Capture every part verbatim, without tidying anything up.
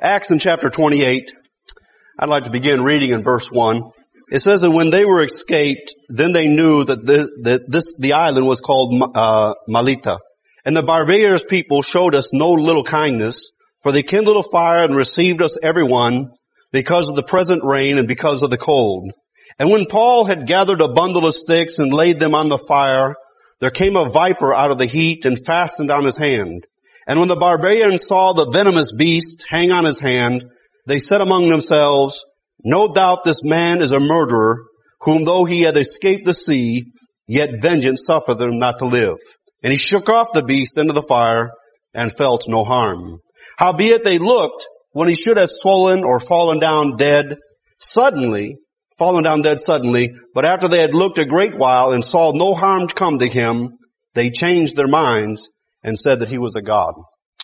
Acts in chapter twenty-eight, I'd like to begin reading in verse one. It says that when they were escaped, then they knew that this, that this the island was called uh, Melita. And the barbarous people showed us no little kindness, for they kindled a fire and received us everyone because of the present rain and because of the cold. And when Paul had gathered a bundle of sticks and laid them on the fire, there came a viper out of the heat and fastened on his hand. And when the barbarians saw the venomous beast hang on his hand, they said among themselves, "No doubt this man is a murderer, whom though he had escaped the sea, yet vengeance suffereth him not to live." And he shook off the beast into the fire and felt no harm. Howbeit they looked, when he should have swollen or fallen down dead, suddenly, fallen down dead suddenly, but after they had looked a great while and saw no harm come to him, they changed their minds and said that he was a god.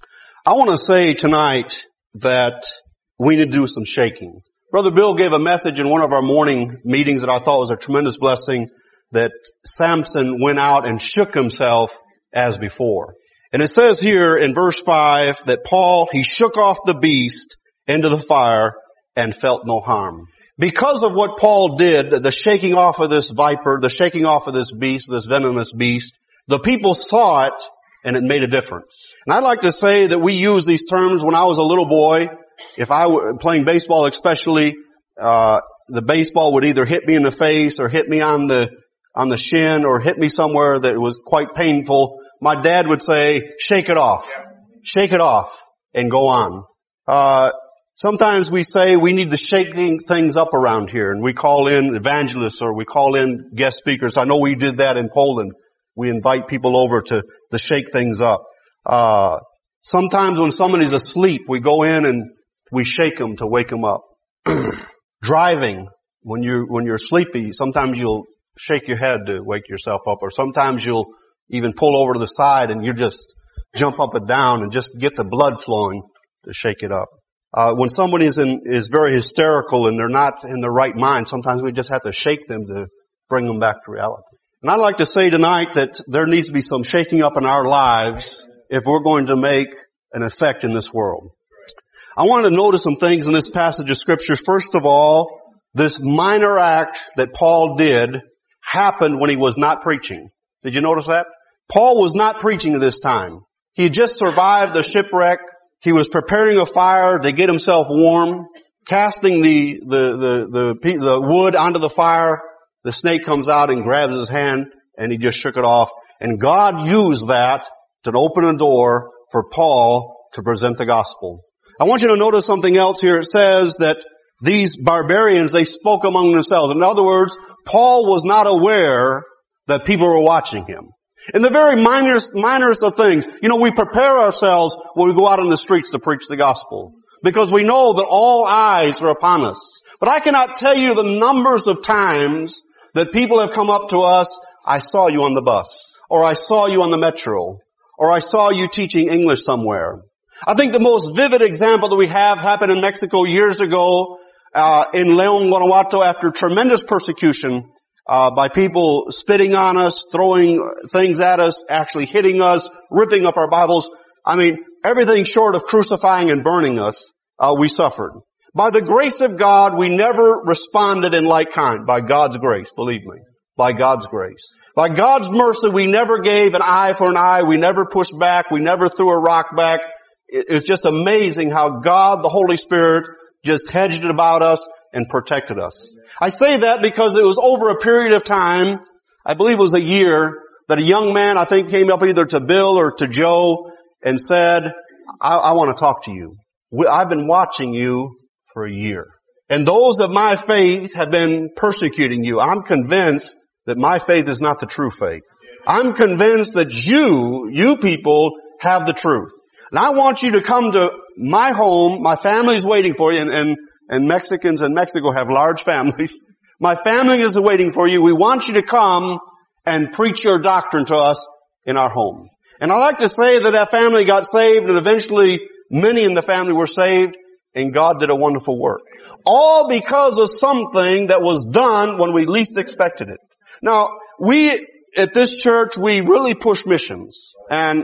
I want to say tonight that we need to do some shaking. Brother Bill gave a message in one of our morning meetings that I thought was a tremendous blessing, that Samson went out and shook himself as before. And it says here in verse five that Paul, he shook off the beast into the fire and felt no harm. Because of what Paul did, the shaking off of this viper, the shaking off of this beast, this venomous beast, the people saw it and it made a difference. And I'd like to say that we use these terms when I was a little boy. If I were playing baseball especially, uh, the baseball would either hit me in the face or hit me on the, on the shin or hit me somewhere that was quite painful. My dad would say, shake it off. Shake it off and go on. Uh, sometimes we say we need to shake things up around here, and we call in evangelists or we call in guest speakers. I know we did that in Poland. We invite people over to, to shake things up. Uh, sometimes when somebody's asleep, we go in and we shake them to wake them up. Driving, when you when you're sleepy, sometimes you'll shake your head to wake yourself up, or sometimes you'll even pull over to the side and you just jump up and down and just get the blood flowing to shake it up. Uh, when somebody is in, is very hysterical and they're not in the right mind, sometimes we just have to shake them to bring them back to reality. And I'd like to say tonight that there needs to be some shaking up in our lives if we're going to make an effect in this world. I want to notice some things in this passage of Scripture. First of all, this minor act that Paul did happened when he was not preaching. Did you notice that? Paul was not preaching at this time. He had just survived the shipwreck. He was preparing a fire to get himself warm, casting the, the, the, the, the wood onto the fire. The snake comes out and grabs his hand, and he just shook it off. And God used that to open a door for Paul to present the gospel. I want you to notice something else here. It says that these barbarians, they spoke among themselves. In other words, Paul was not aware that people were watching him. In the very minorest, minorest of things, you know, we prepare ourselves when we go out on the streets to preach the gospel, because we know that all eyes are upon us. But I cannot tell you the numbers of times that people have come up to us, "I saw you on the bus," or "I saw you on the metro," or "I saw you teaching English somewhere." I think the most vivid example that we have happened in Mexico years ago, uh, in León, Guanajuato, after tremendous persecution, uh, by people spitting on us, throwing things at us, actually hitting us, ripping up our Bibles. I mean, everything short of crucifying and burning us, uh, we suffered. By the grace of God, we never responded in like kind. By God's grace, believe me. By God's grace. By God's mercy, we never gave an eye for an eye. We never pushed back. We never threw a rock back. It's just amazing how God, the Holy Spirit, just hedged it about us and protected us. I say that because it was over a period of time, I believe it was a year, that a young man, I think, came up either to Bill or to Joe and said, I, I want to talk to you. I've been watching you for a year. And those of my faith have been persecuting you. I'm convinced that my faith is not the true faith. I'm convinced that you, you people, have the truth. And I want you to come to my home. My family's waiting for you. And, and, and Mexicans in Mexico have large families. My family is waiting for you. We want you to come and preach your doctrine to us in our home. And I like to say that that family got saved, and eventually many in the family were saved, and God did a wonderful work. All because of something that was done when we least expected it. Now, we at this church, we really push missions. And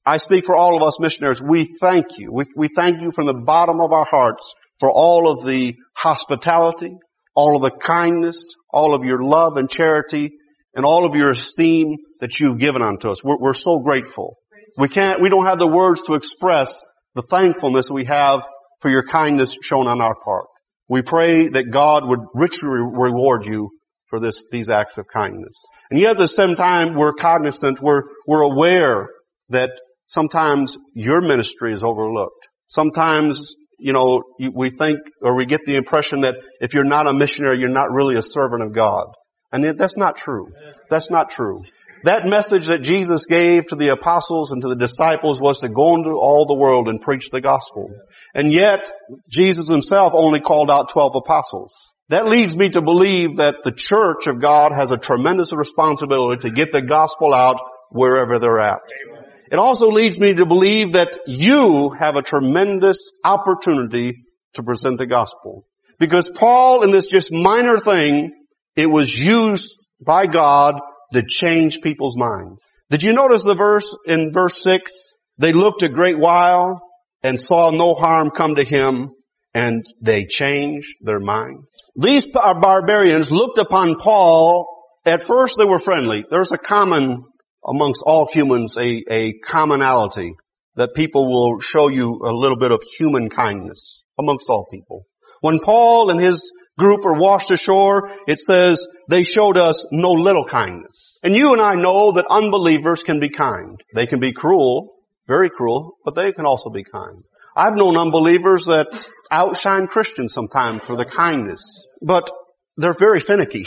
I speak for all of us missionaries. We thank you. We, we thank you from the bottom of our hearts for all of the hospitality, all of the kindness, all of your love and charity, and all of your esteem that you've given unto us. We're, we're so grateful. We can't, we don't have the words to express the thankfulness we have for your kindness shown on our part. We pray that God would richly reward you for this, these acts of kindness. And yet at the same time, we're cognizant, we're, we're aware that sometimes your ministry is overlooked. Sometimes, you know, we think or we get the impression that if you're not a missionary, you're not really a servant of God. And that's not true. That's not true. That message that Jesus gave to the apostles and to the disciples was to go into all the world and preach the gospel. And yet, Jesus himself only called out twelve apostles. That leads me to believe that the church of God has a tremendous responsibility to get the gospel out wherever they're at. It also leads me to believe that you have a tremendous opportunity to present the gospel. Because Paul, in this just minor thing, it was used by God to change people's minds. Did you notice the verse in verse six? They looked a great while and saw no harm come to him, and they changed their minds. These barbarians looked upon Paul. At first they were friendly. There's a common, amongst all humans, a, a commonality that people will show you a little bit of human kindness amongst all people. When Paul and his group are washed ashore, it says they showed us no little kindness. And you and I know that unbelievers can be kind. They can be cruel, very cruel, but they can also be kind. I've known unbelievers that outshine Christians sometimes for the kindness, but they're very finicky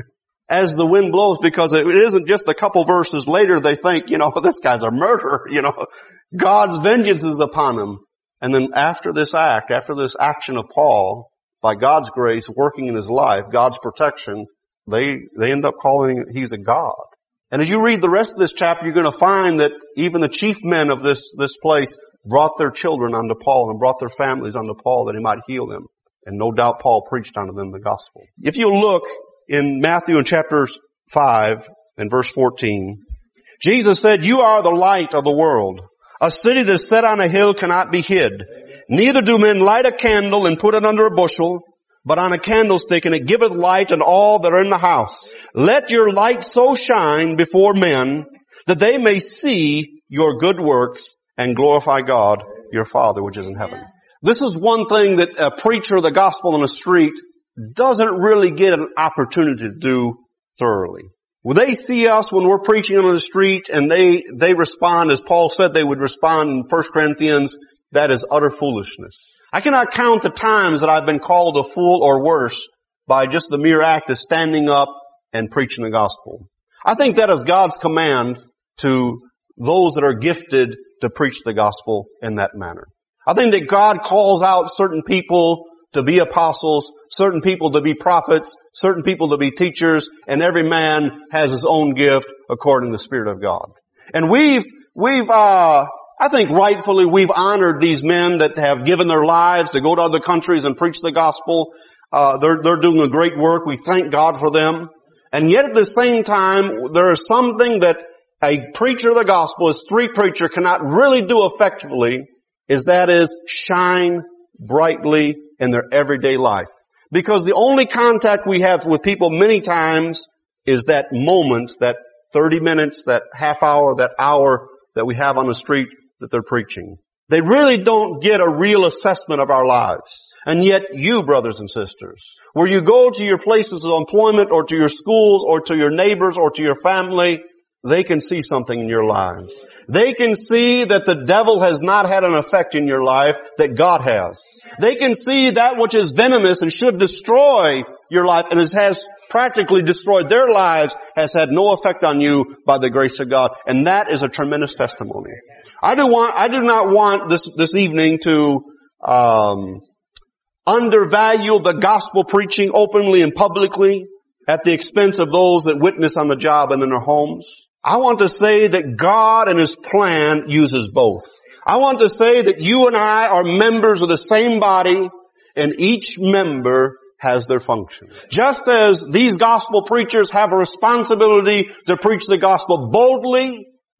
as the wind blows, because it isn't just a couple verses later they think, you know, this guy's a murderer, you know, God's vengeance is upon him. And then after this act, after this action of Paul, by God's grace working in his life, God's protection, they, they end up calling he's a god. And as you read the rest of this chapter, you're going to find that even the chief men of this, this place brought their children unto Paul and brought their families unto Paul that he might heal them. And no doubt Paul preached unto them the gospel. If you look in Matthew in chapter five and verse fourteen, Jesus said, "You are the light of the world. A city that is set on a hill cannot be hid. Neither do men light a candle and put it under a bushel, but on a candlestick, and it giveth light unto all that are in the house. Let your light so shine before men that they may see your good works and glorify God, your Father which is in heaven." This is one thing that a preacher of the gospel on the street doesn't really get an opportunity to do thoroughly. Well, they see us when we're preaching on the street, and they, they respond as Paul said they would respond in First Corinthians, that is utter foolishness. I cannot count the times that I've been called a fool or worse by just the mere act of standing up and preaching the gospel. I think that is God's command to those that are gifted to preach the gospel in that manner. I think that God calls out certain people to be apostles, certain people to be prophets, certain people to be teachers, and every man has his own gift according to the Spirit of God. And we've, we've, uh, I think rightfully we've honored these men that have given their lives to go to other countries and preach the gospel. Uh, they're, they're doing a great work. We thank God for them. And yet at the same time, there is something that a preacher of the gospel, a street preacher, cannot really do effectively, is that is shine brightly in their everyday life. Because the only contact we have with people many times is that moment, that thirty minutes, that half hour, that hour that we have on the street that they're preaching. They really don't get a real assessment of our lives. And yet you, brothers and sisters, where you go to your places of employment or to your schools or to your neighbors or to your family, they can see something in your lives. They can see that the devil has not had an effect in your life that God has. They can see that which is venomous and should destroy your life and has practically destroyed their lives has had no effect on you by the grace of God. And that is a tremendous testimony. I do want, I do not want this, this evening to, um, undervalue the gospel preaching openly and publicly at the expense of those that witness on the job and in their homes. I want to say that God and His plan uses both. I want to say that you and I are members of the same body, and each member has their function. Just as these gospel preachers have a responsibility to preach the gospel boldly,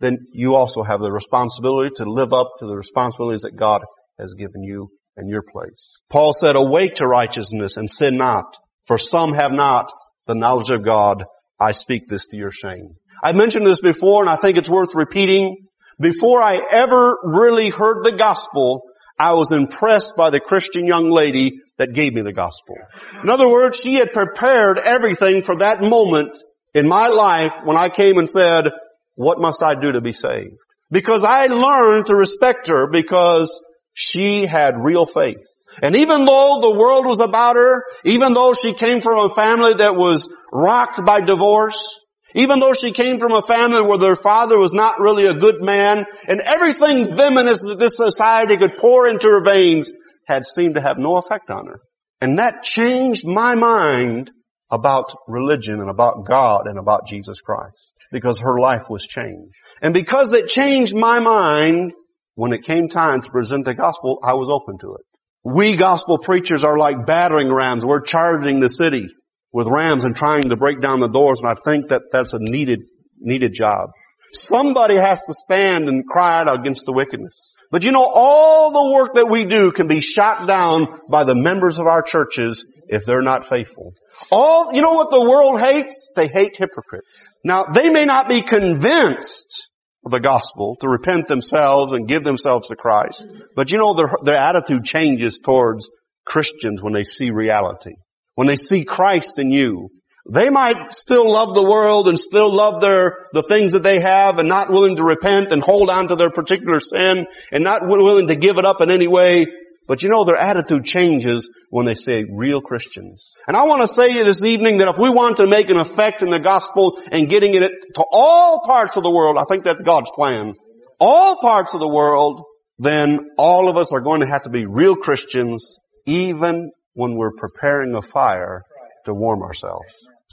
then you also have the responsibility to live up to the responsibilities that God has given you in your place. Paul said, awake to righteousness and sin not, for some have not the knowledge of God. I speak this to your shame. I mentioned this before, and I think it's worth repeating. Before I ever really heard the gospel, I was impressed by the Christian young lady that gave me the gospel. In other words, she had prepared everything for that moment in my life when I came and said, what must I do to be saved? Because I learned to respect her because she had real faith. And even though the world was about her, even though she came from a family that was rocked by divorce, even though she came from a family where their father was not really a good man, and everything feminist that this society could pour into her veins had seemed to have no effect on her. And that changed my mind about religion and about God and about Jesus Christ, because her life was changed. And because it changed my mind, when it came time to present the gospel, I was open to it. We gospel preachers are like battering rams. We're charging the city with rams and trying to break down the doors, and I think that that's a needed, needed job. Somebody has to stand and cry out against the wickedness. But you know, all the work that we do can be shot down by the members of our churches if they're not faithful. All, you know what the world hates? They hate hypocrites. Now, they may not be convinced of the gospel to repent themselves and give themselves to Christ, but you know, their, their attitude changes towards Christians when they see reality. When they see Christ in you. They might still love the world and still love their, the things that they have and not willing to repent and hold on to their particular sin and not willing to give it up in any way. But you know, their attitude changes when they say real Christians. And I want to say to you this evening that if we want to make an effect in the gospel and getting it to all parts of the world, I think that's God's plan. All parts of the world, then all of us are going to have to be real Christians, even when we're preparing a fire to warm ourselves.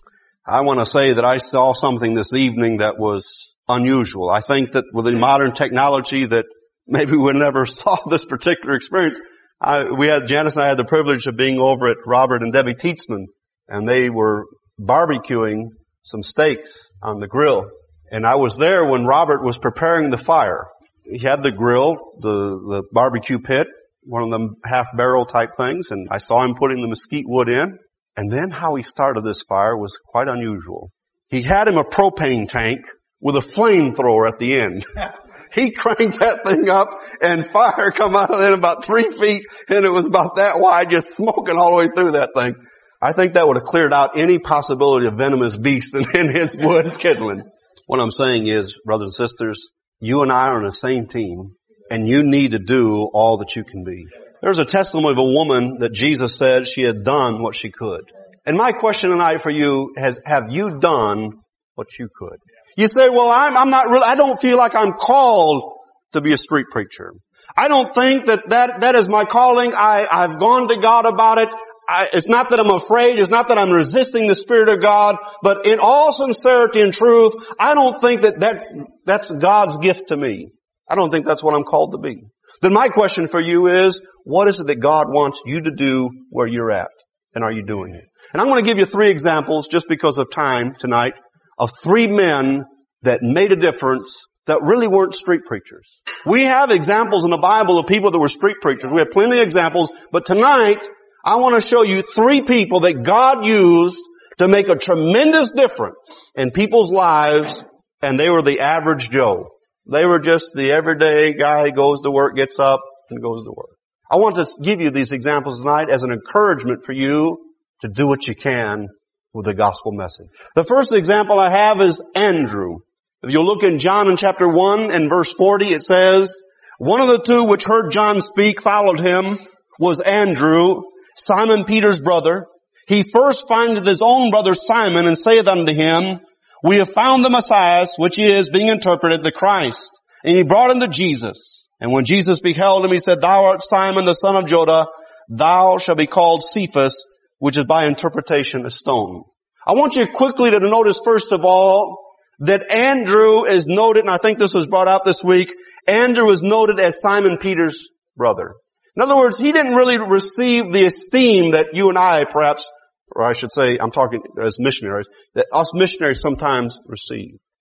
I want to say that I saw something this evening that was unusual. I think that with the modern technology that maybe we never saw this particular experience. I, we had, Janice and I had the privilege of being over at Robert and Debbie Tietzman, and they were barbecuing some steaks on the grill. And I was there when Robert was preparing the fire. He had the grill, the, the barbecue pit, one of them half-barrel type things, and I saw him putting the mesquite wood in. And then how he started this fire was quite unusual. He had him a propane tank with a flamethrower at the end. He cranked that thing up and fire come out of it about three feet and it was about that wide, just smoking all the way through that thing. I think that would have cleared out any possibility of venomous beasts in, in his wood kindling. What I'm saying is, brothers and sisters, you and I are on the same team and you need to do all that you can be. There's a testimony of a woman that Jesus said she had done what she could. And my question tonight for you is, have you done what you could? You say, well, I'm, I'm not really, I don't feel like I'm called to be a street preacher. I don't think that that, that is my calling. I, I've gone to God about it. I, it's not that I'm afraid. It's not that I'm resisting the Spirit of God. But in all sincerity and truth, I don't think that that's, that's God's gift to me. I don't think that's what I'm called to be. Then my question for you is, what is it that God wants you to do where you're at? And are you doing it? And I'm going to give you three examples, just because of time tonight, of three men that made a difference that really weren't street preachers. We have examples in the Bible of people that were street preachers. We have plenty of examples. But tonight, I want to show you three people that God used to make a tremendous difference in people's lives, and they were the average Joe. They were just the everyday guy who goes to work, gets up, and goes to work. I want to give you these examples tonight as an encouragement for you to do what you can with the gospel message. The first example I have is Andrew. If you look in John in chapter one and verse forty, it says, one of the two which heard John speak followed him was Andrew, Simon Peter's brother. He first findeth his own brother Simon and saith unto him, we have found the Messiah, which is, being interpreted, the Christ. And he brought him to Jesus. And when Jesus beheld him, he said, thou art Simon, the son of Joda. Thou shalt be called Cephas, which is by interpretation a stone. I want you quickly to notice, first of all, that Andrew is noted, and I think this was brought out this week, Andrew is noted as Simon Peter's brother. In other words, he didn't really receive the esteem that you and I perhaps, or I should say, I'm talking as missionaries, that us missionaries sometimes receive.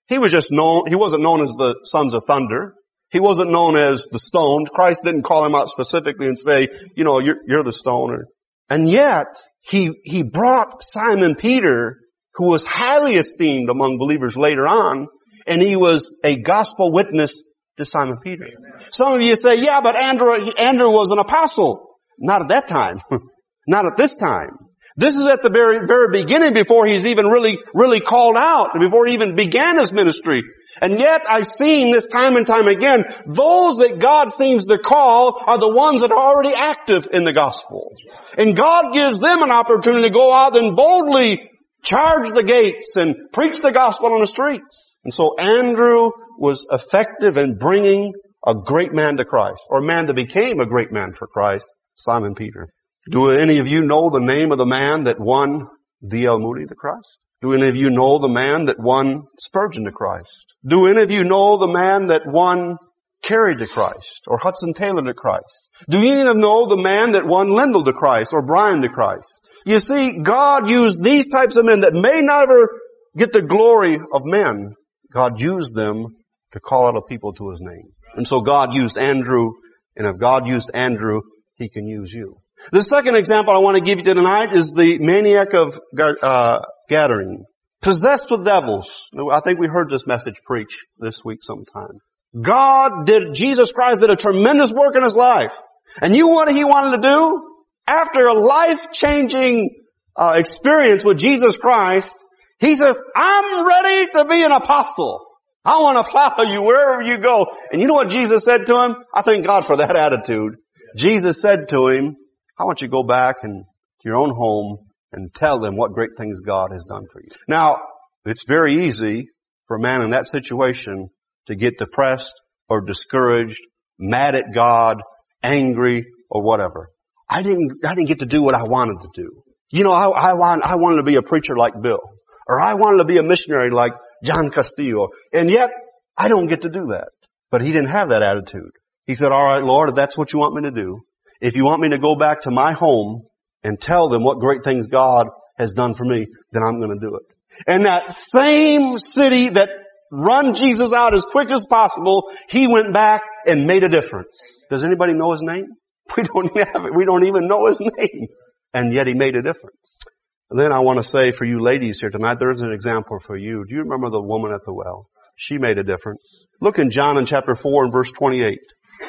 He was just known, he wasn't known as the sons of thunder. He wasn't known as the stone. Christ didn't call him out specifically and say, you know, you're, you're the stone. Or, and yet, he, he brought Simon Peter, who was highly esteemed among believers later on, and he was a gospel witness to Simon Peter. Some of you say, yeah, but Andrew, Andrew was an apostle. Not at that time. Not at this time. This is at the very, very beginning before he's even really, really called out, before he even began his ministry. And yet I've seen this time and time again, those that God seems to call are the ones that are already active in the gospel. And God gives them an opportunity to go out and boldly charge the gates and preach the gospel on the streets. And so Andrew was effective in bringing a great man to Christ, or a man that became a great man for Christ, Simon Peter. Do any of you know the name of the man that won D L Moody to Christ? Do any of you know the man that won Spurgeon to Christ? Do any of you know the man that won Carey to Christ, or Hudson Taylor to Christ? Do any of you know the man that won Lindell to Christ, or Bryan to Christ? You see, God used these types of men that may never get the glory of men. God used them to call out a people to His name. And so God used Andrew, and if God used Andrew, He can use you. The second example I want to give you tonight is the maniac of uh, Gadarene, possessed with devils. I think we heard this message preached this week sometime. God did, Jesus Christ did a tremendous work in his life. And you know what he wanted to do? After a life-changing uh, experience with Jesus Christ, he says, I'm ready to be an apostle. I want to follow you wherever you go. And you know what Jesus said to him? I thank God for that attitude. Jesus said to him, I want you to go back and to your own home and tell them what great things God has done for you. Now, it's very easy for a man in that situation to get depressed or discouraged, mad at God, angry, or whatever. I didn't, I didn't get to do what I wanted to do. You know, I, I want, I wanted to be a preacher like Bill, or I wanted to be a missionary like John Castillo, and yet I don't get to do that. But he didn't have that attitude. He said, all right, Lord, if that's what you want me to do, if you want me to go back to my home and tell them what great things God has done for me, then I'm going to do it. And that same city that run Jesus out as quick as possible, he went back and made a difference. Does anybody know his name? We don't have it. We don't even know his name. And yet he made a difference. And then I want to say for you ladies here tonight, there's an example for you. Do you remember the woman at the well? She made a difference. Look in John in chapter four and verse twenty-eight.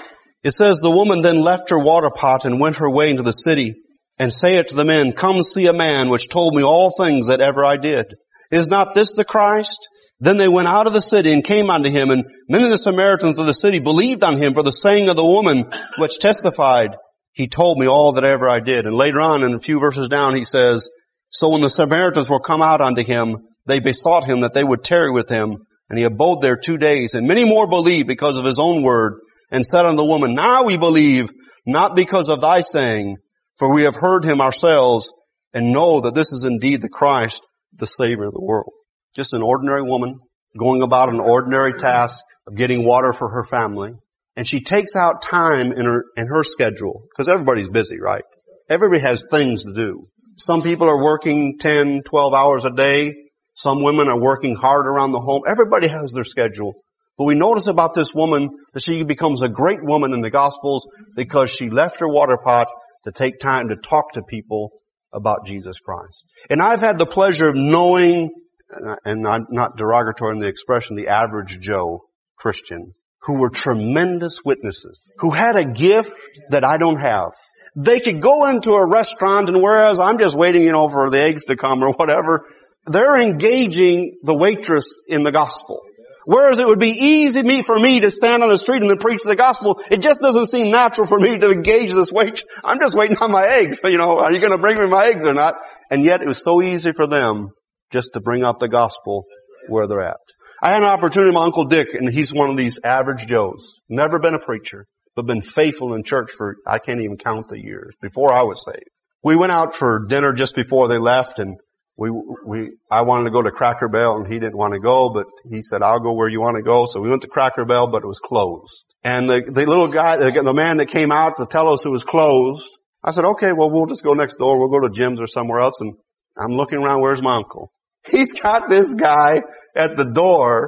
It says, the woman then left her water pot and went her way into the city and saith to the men, come see a man which told me all things that ever I did. Is not this the Christ? Then they went out of the city and came unto him, and many of the Samaritans of the city believed on him for the saying of the woman which testified, he told me all that ever I did. And later on, in a few verses down, he says, so when the Samaritans were come out unto him, they besought him that they would tarry with him. And he abode there two days. And many more believed because of his own word, and said unto the woman, now we believe, not because of thy saying, for we have heard him ourselves, and know that this is indeed the Christ, the Savior of the world. Just an ordinary woman going about an ordinary task of getting water for her family. And she takes out time in her, in her schedule, because everybody's busy, right? Everybody has things to do. Some people are working ten, twelve hours a day. Some women are working hard around the home. Everybody has their schedule. But we notice about this woman that she becomes a great woman in the Gospels because she left her water pot to take time to talk to people about Jesus Christ. And I've had the pleasure of knowing, and I'm not derogatory in the expression, the average Joe Christian, who were tremendous witnesses, who had a gift that I don't have. They could go into a restaurant, and whereas I'm just waiting, you know, for the eggs to come or whatever, they're engaging the waitress in the gospel. Whereas it would be easy for me to stand on the street and then preach the gospel, it just doesn't seem natural for me to engage this wait. I'm just waiting on my eggs. You know, are you going to bring me my eggs or not? And yet it was so easy for them just to bring up the gospel where they're at. I had an opportunity with my Uncle Dick, and he's one of these average Joes. Never been a preacher, but been faithful in church for, I can't even count the years, before I was saved. We went out for dinner just before they left, and We, we, I wanted to go to Cracker Barrel, and he didn't want to go, but he said, I'll go where you want to go. So we went to Cracker Barrel, but it was closed. And the, the little guy, the, the man that came out to tell us it was closed, I said, okay, well, we'll just go next door. We'll go to Jim's or somewhere else. And I'm looking around, where's my uncle? He's got this guy at the door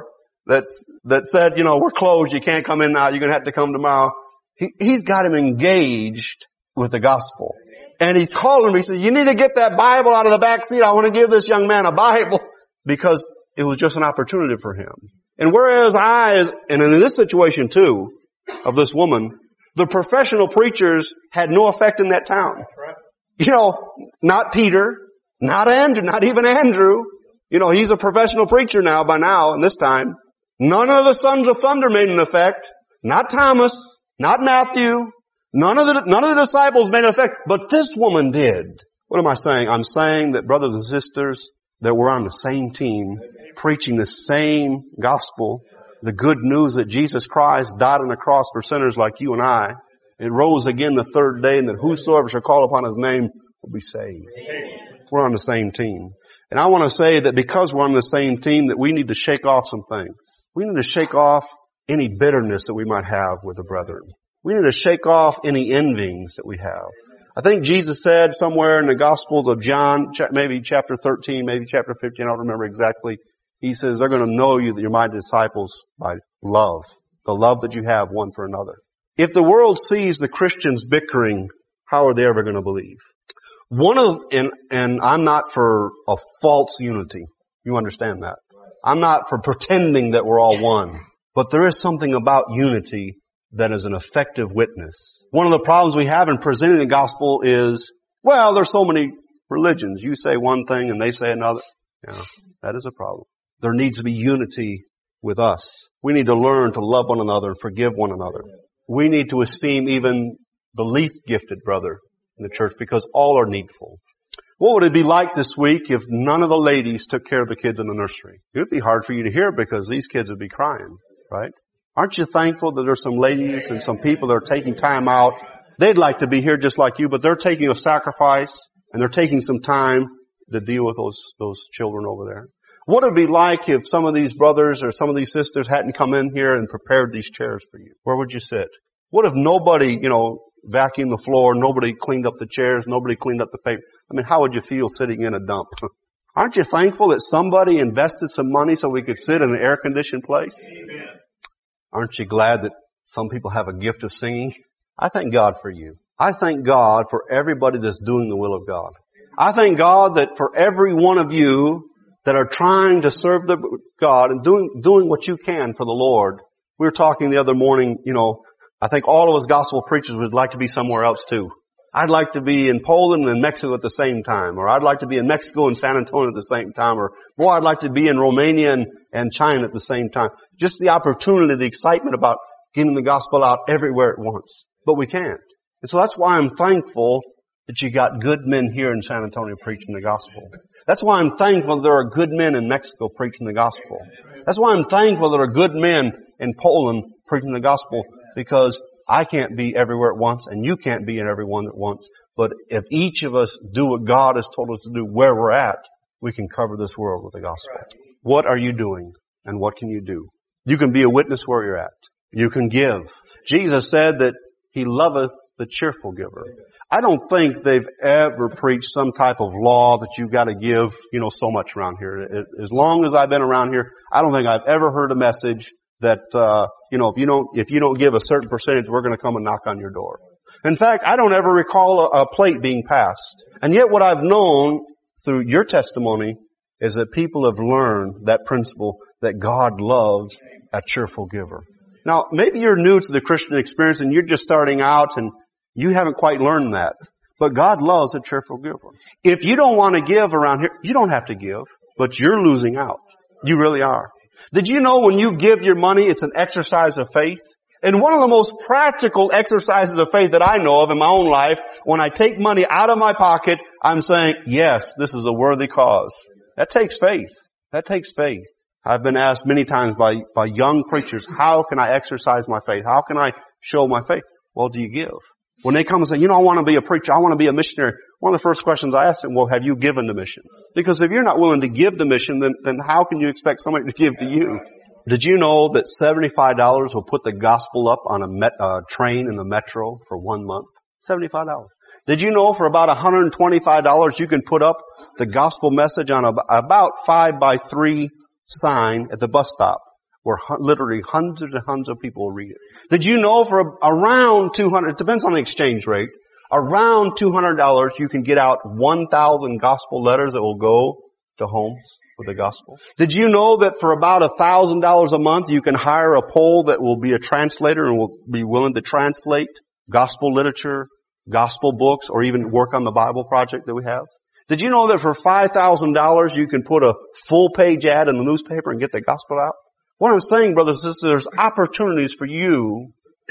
that's, that said, you know, we're closed, you can't come in now, you're going to have to come tomorrow. He, he's got him engaged with the gospel. And he's calling him, he says, you need to get that Bible out of the back seat. I want to give this young man a Bible. Because it was just an opportunity for him. And whereas I, and in this situation too, of this woman, the professional preachers had no effect in that town. You know, not Peter, not Andrew, not even Andrew. You know, he's a professional preacher now by now, and this time. None of the sons of thunder made an effect. Not Thomas, not Matthew. None of the, none of the disciples made an effect, but this woman did. What am I saying? I'm saying that brothers and sisters, that we're on the same team, preaching the same gospel, the good news that Jesus Christ died on the cross for sinners like you and I. It rose again the third day, and that whosoever shall call upon his name will be saved. We're on the same team. And I want to say that because we're on the same team, that we need to shake off some things. We need to shake off any bitterness that we might have with the brethren. We need to shake off any envyings that we have. I think Jesus said somewhere in the Gospel of John, maybe chapter thirteen, maybe chapter fifteen, I don't remember exactly. He says they're going to know you that you're my disciples by love. The love that you have one for another. If the world sees the Christians bickering, how are they ever going to believe? One of, and, and I'm not for a false unity. You understand that. I'm not for pretending that we're all one. But there is something about unity that is an effective witness. One of the problems we have in presenting the gospel is, well, there's so many religions. You say one thing and they say another. Yeah, that is a problem. There needs to be unity with us. We need to learn to love one another and forgive one another. We need to esteem even the least gifted brother in the church because all are needful. What would it be like this week if none of the ladies took care of the kids in the nursery? It would be hard for you to hear because these kids would be crying, right? Aren't you thankful that there's some ladies and some people that are taking time out? They'd like to be here just like you, but they're taking a sacrifice and they're taking some time to deal with those, those children over there. What would it be like if some of these brothers or some of these sisters hadn't come in here and prepared these chairs for you? Where would you sit? What if nobody, you know, vacuumed the floor, nobody cleaned up the chairs, nobody cleaned up the paper? I mean, how would you feel sitting in a dump? Aren't you thankful that somebody invested some money so we could sit in an air-conditioned place? Amen. Aren't you glad that some people have a gift of singing? I thank God for you. I thank God for everybody that's doing the will of God. I thank God that for every one of you that are trying to serve the God and doing, doing what you can for the Lord. We were talking the other morning, you know, I think all of us gospel preachers would like to be somewhere else too. I'd like to be in Poland and Mexico at the same time, or I'd like to be in Mexico and San Antonio at the same time, or boy, I'd like to be in Romania and, and China at the same time. Just the opportunity, the excitement about getting the gospel out everywhere at once. But we can't. And so that's why I'm thankful that you got good men here in San Antonio preaching the gospel. That's why I'm thankful there are good men in Mexico preaching the gospel. That's why I'm thankful there are good men in Poland preaching the gospel, because I can't be everywhere at once and you can't be in everyone at once. But if each of us do what God has told us to do where we're at, we can cover this world with the gospel. What are you doing and what can you do? You can be a witness where you're at. You can give. Jesus said that He loveth the cheerful giver. I don't think they've ever preached some type of law that you've got to give, you know, so much around here. As long as I've been around here, I don't think I've ever heard a message that, uh, you know, if you don't, if you don't give a certain percentage, we're going to come and knock on your door. In fact, I don't ever recall a, a plate being passed. And yet what I've known through your testimony is that people have learned that principle that God loves a cheerful giver. Now, maybe you're new to the Christian experience and you're just starting out and you haven't quite learned that. But God loves a cheerful giver. If you don't want to give around here, you don't have to give, but you're losing out. You really are. Did you know when you give your money, it's an exercise of faith? And one of the most practical exercises of faith that I know of in my own life, when I take money out of my pocket, I'm saying, yes, this is a worthy cause. That takes faith. That takes faith. I've been asked many times by, by young preachers, how can I exercise my faith? How can I show my faith? Well, do you give? When they come and say, you know, I want to be a preacher, I want to be a missionary, one of the first questions I ask them, well, have you given to missions? Because if you're not willing to give to mission, then, then how can you expect somebody to give to you? Did you know that seventy-five dollars will put the gospel up on a met, uh, train in the metro for one month? seventy-five dollars. Did you know for about one hundred twenty-five dollars you can put up the gospel message on a, about five by three sign at the bus stop? where hu- literally hundreds and hundreds of people read it. Did you know for a, around two hundred, it depends on the exchange rate, around two hundred dollars you can get out one thousand gospel letters that will go to homes with the gospel? Did you know that for about one thousand dollars a month you can hire a Pole that will be a translator and will be willing to translate gospel literature, gospel books, or even work on the Bible project that we have? Did you know that for five thousand dollars you can put a full page ad in the newspaper and get the gospel out? What I'm saying, brothers and sisters, there's opportunities for you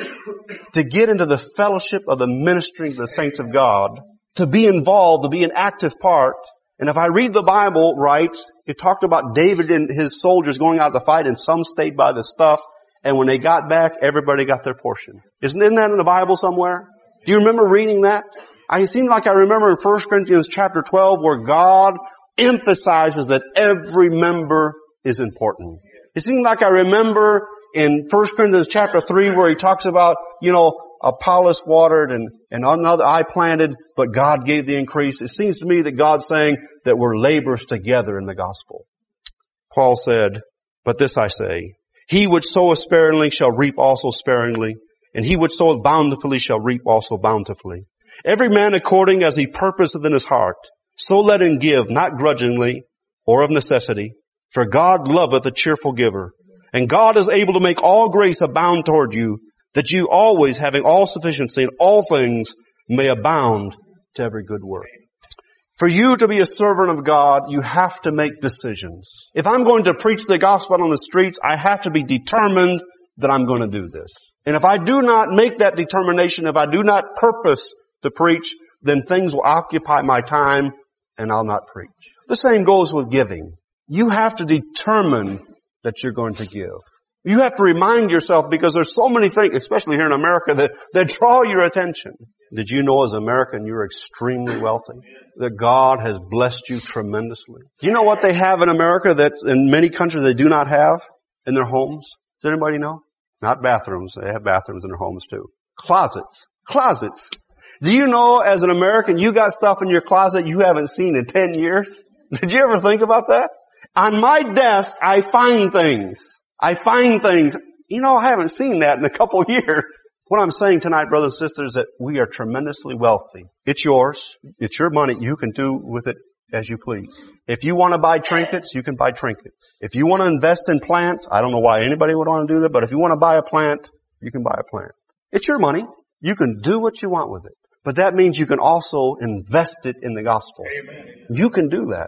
to get into the fellowship of the ministry of the saints of God, to be involved, to be an active part. And if I read the Bible right, it talked about David and his soldiers going out to fight, and some stayed by the stuff, and when they got back, everybody got their portion. Isn't that in the Bible somewhere? Do you remember reading that? I seem like I remember in First Corinthians chapter twelve where God emphasizes that every member is important. It seems like I remember in First Corinthians chapter three where he talks about, you know, Apollos watered and, and another I planted, but God gave the increase. It seems to me that God's saying that we're laborers together in the gospel. Paul said, but this I say, he which soweth sparingly shall reap also sparingly, and he which soweth bountifully shall reap also bountifully. Every man according as he purposeth in his heart, so let him give, not grudgingly or of necessity, for God loveth a cheerful giver. And God is able to make all grace abound toward you, that you always, having all sufficiency in all things, may abound to every good work. For you to be a servant of God, you have to make decisions. If I'm going to preach the gospel on the streets, I have to be determined that I'm going to do this. And if I do not make that determination, if I do not purpose to preach, then things will occupy my time and I'll not preach. The same goes with giving. You have to determine that you're going to give. You have to remind yourself, because there's so many things, especially here in America, that, that draw your attention. Did you know as an American you're extremely wealthy? That God has blessed you tremendously? Do you know what they have in America that in many countries they do not have in their homes? Does anybody know? Not bathrooms. They have bathrooms in their homes too. Closets. Closets. Do you know as an American you got stuff in your closet you haven't seen in ten years? Did you ever think about that? On my desk I find things. I find things, you know, I haven't seen that in a couple of years. What I'm saying tonight, brothers and sisters, that we are tremendously wealthy. It's yours. It's your money. You can do with it as you please. If you want to buy trinkets, you can buy trinkets. If you want to invest in plants, I don't know why anybody would want to do that, but if you want to buy a plant, you can buy a plant. It's your money. You can do what you want with it. But that means you can also invest it in the gospel. Amen. You can do that.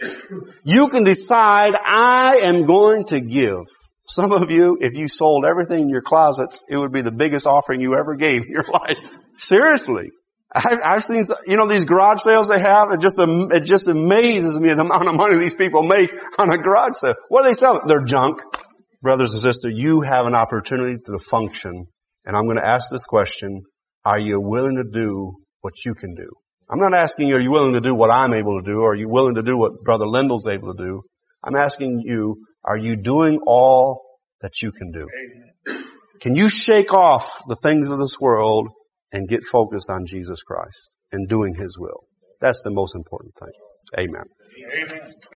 You can decide, I am going to give. Some of you, if you sold everything in your closets, it would be the biggest offering you ever gave in your life. Seriously. I've, I've seen, you know, these garage sales they have, it just, it just amazes me the amount of money these people make on a garage sale. What are they selling? They're junk. Brothers and sisters, you have an opportunity to function. And I'm going to ask this question, are you willing to do what you can do? I'm not asking you, are you willing to do what I'm able to do? Or are you willing to do what Brother Lindell's able to do? I'm asking you, are you doing all that you can do? Amen. Can you shake off the things of this world and get focused on Jesus Christ and doing His will? That's the most important thing. Amen. Amen.